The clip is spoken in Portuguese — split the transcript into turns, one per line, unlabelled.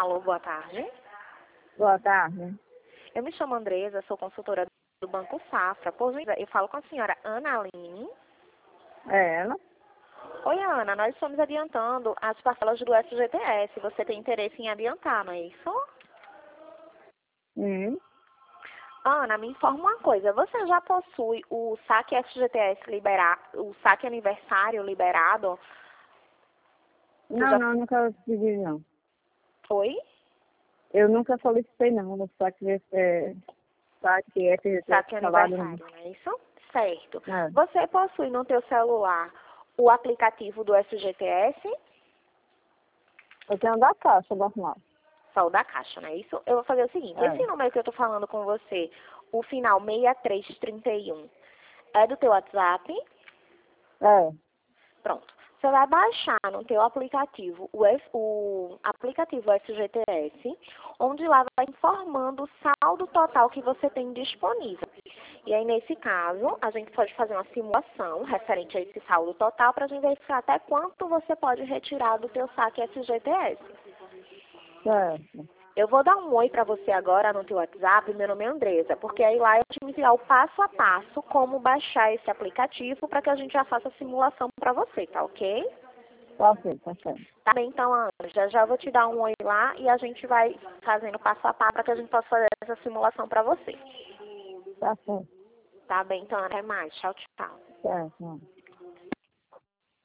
Alô, boa tarde.
Boa tarde.
Eu me chamo Andresa, sou consultora do Banco Safra. Por gentileza, eu falo com a senhora Ana Aline.
É ela?
Oi, Ana, nós estamos adiantando as parcelas do FGTS. Você tem interesse em adiantar, não é isso? Ana, me informa uma coisa. Você já possui o saque FGTS liberado, o saque aniversário liberado?
Não, nunca pedi, não.
Oi?
Eu nunca solicitei, não. No saque
Saque
salário, não.
aniversário, não é isso? Certo.
É.
Você possui no teu celular o aplicativo do FGTS?
Eu tenho da caixa, normal.
Só o da Caixa, não é isso? Eu vou fazer o seguinte,
É.
esse número que eu tô falando com você, o final 6331, é do teu WhatsApp?
É.
Pronto. Você vai baixar no teu aplicativo o aplicativo FGTS, onde lá vai informando o saldo total que você tem disponível. E aí, nesse caso, a gente pode fazer uma simulação referente a esse saldo total para a gente verificar até quanto você pode retirar do teu saque FGTS.
Certo.
Eu vou dar um oi para você agora no teu WhatsApp, meu nome é Andresa, porque aí lá eu te enviar o passo a passo como baixar esse aplicativo para que a gente já faça a simulação para você, tá ok?
Tá certo, tá certo.
Tá bem, então, Ana, já vou te dar um oi lá e a gente vai fazendo passo a passo para que a gente possa fazer essa simulação para você.
Tá certo.
Tá bem, então, até mais. Tchau, tchau.
Certo.